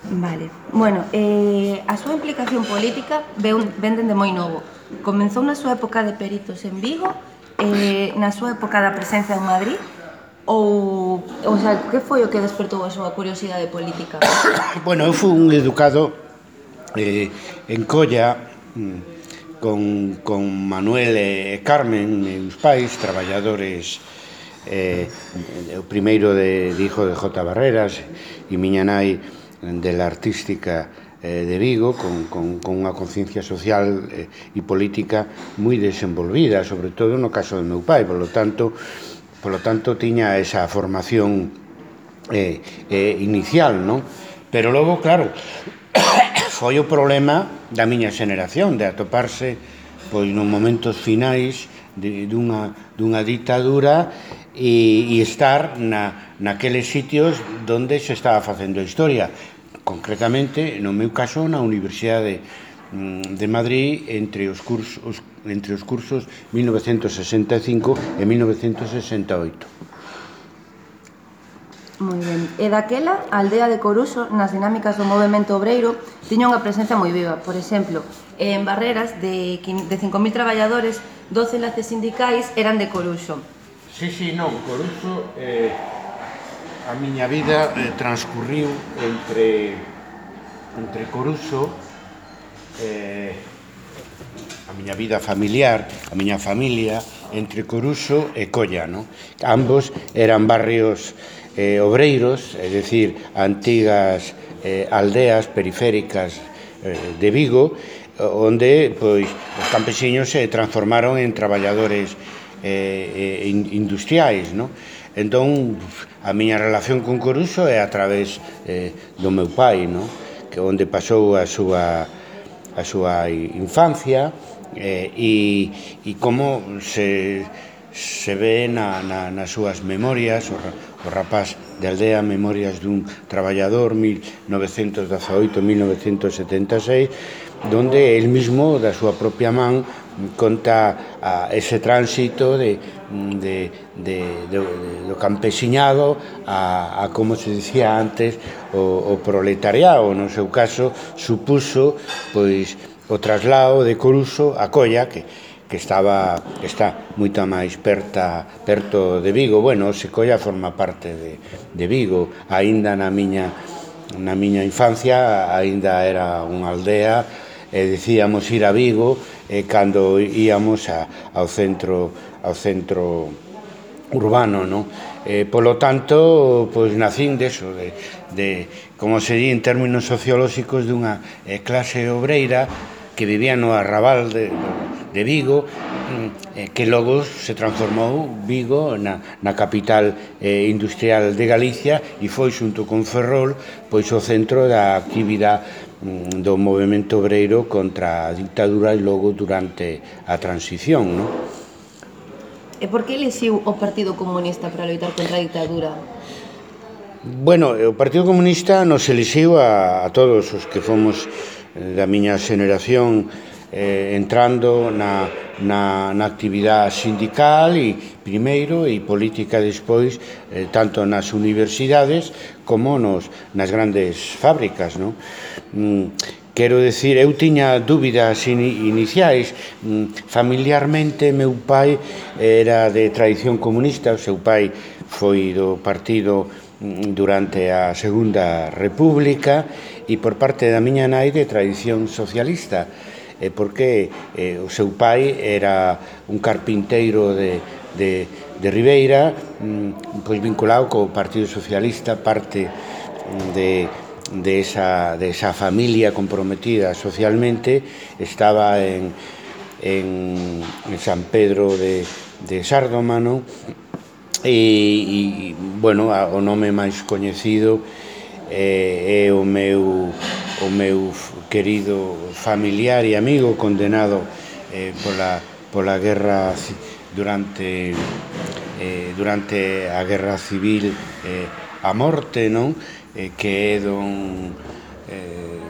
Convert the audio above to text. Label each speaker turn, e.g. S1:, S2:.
S1: Vale. Bueno, a súa implicación política ven dende moi novo. Comezou na súa época de peritos en Vigo, na súa época da presenza en Madrid, ou sea, que foi o que despertou a súa curiosidade política?
S2: Bueno, eu fui un educado en Colla, con Manuel e Carmen, meus pais, traballadores, o primeiro de hijo de J. Barreras e miña nai de la artística de Vigo, con unha conciencia social e política moi desenvolvida, sobre todo no caso do meu pai, polo tanto tiña esa formación inicial, non? Pero logo, claro, foi o problema da miña xeneración, de atoparse pois nos momentos finais dunha ditadura e estar naqueles sitios donde se estaba facendo a historia. Concretamente, no meu caso, na Universidade de Madrid entre os cursos 1965 e 1968.
S1: Moi ben. E daquela, a aldea de Coruso, nas dinámicas do movemento obreiro, tiña unha presencia moi viva. Por exemplo, en Barreras, de 5.000 traballadores, 12 enlaces sindicais eran de Coruso.
S2: Sí, non, Coruso, a miña vida transcurriu entre Coruso, a miña vida familiar, a miña familia, entre Coruso e Colla, non? Ambos eran barrios obreiros, é dicir, antigas aldeas periféricas de Vigo, onde pois os campesiños se transformaron en traballadores industriais, non? Entón, a miña relación con Coruso é a través do meu pai, non? Que onde pasou a súa infancia e como se ve nas súas memorias, o rapaz de aldea, Memorias dun traballador, 1918-1976, donde el mismo, da súa propia man, conta ese tránsito do campesiñado a como se dicía antes, o proletariado. No seu caso, supuso pois o traslado de Coruso a Colla, que está moito máis perto de Vigo. Bueno, Secolla forma parte de Vigo. Aínda na miña infancia, aínda era unha aldea, e dicíamos ir a Vigo cando íamos ao centro urbano, non? Polo tanto, pois nacín deso, como se di en términos sociolóxicos, dunha clase obreira que vivía no arrabal de Vigo, que logo se transformou Vigo na capital industrial de Galicia e foi, xunto con Ferrol, pois o centro da actividade do movemento obreiro contra a dictadura e logo durante a transición, non?
S1: E por que elixiu o Partido Comunista para loitar contra a ditadura?
S2: Bueno, o Partido Comunista nos elixiu a todos os que fomos da miña xeneración entrando na actividade sindical e primeiro e política despois, tanto nas universidades como nas grandes fábricas, non? Quero decir, eu tiña dúbidas iniciais. Familiarmente, meu pai era de tradición comunista, o seu pai foi do partido durante a Segunda República e por parte da miña nai de tradición socialista, porque o seu pai era un carpinteiro de Ribeira, pois vinculado co Partido Socialista, parte de esa familia comprometida socialmente. Estaba en San Pedro de Sárdoma, non? E bueno, o nome máis coñecido é o meu querido familiar e amigo condenado pola guerra durante a guerra civil a morte, non? Que é don